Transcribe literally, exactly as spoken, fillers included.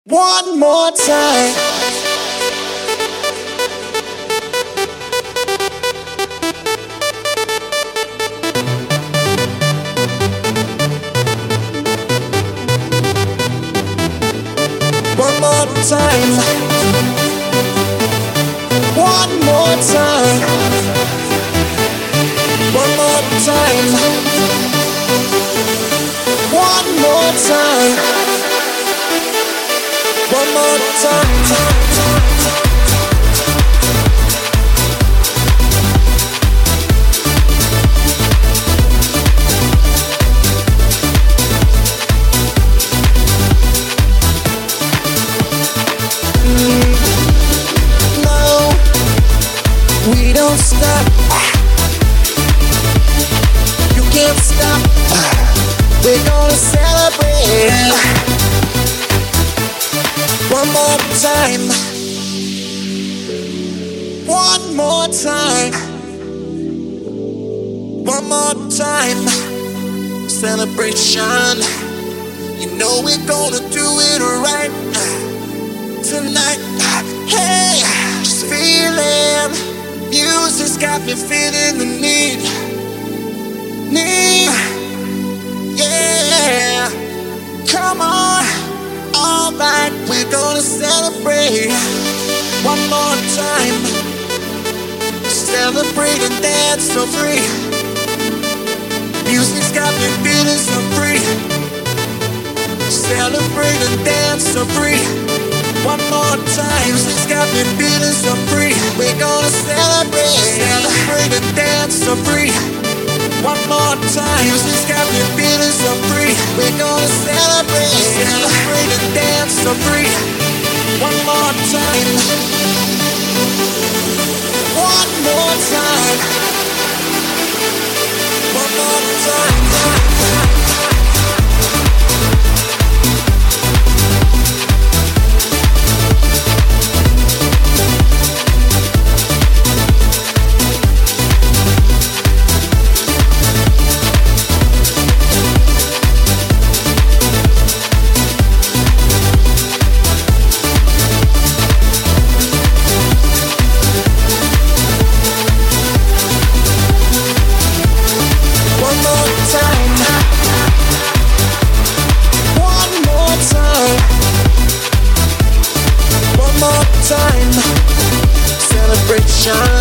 One more time. One more time. One more time. One more time. One more time. One more time. No, we don't stop. You can't stop. We're gonna celebrate. One more time. One more time. One more time. Celebration. You know we're gonna do it right tonight. Hey, just feeling. Music's got me feeling the need. Need. Yeah. Come on. Alright, we're gonna celebrate one more time. Celebrate and dance so free. Music's got me feeling so free. Celebrate and dance so free. One more time. Music's got me feeling so free. We're gonna celebrate. Celebrate and dance so free. One more time. Music's got me feeling so free. We're gonna celebrate. Celebrate and dance so free. One more time. One more time. One more time. Celebration.